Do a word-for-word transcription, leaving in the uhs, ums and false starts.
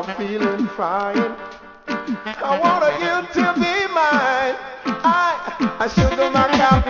I'm feeling fine. I want you to be mine. I, I sugar my cow.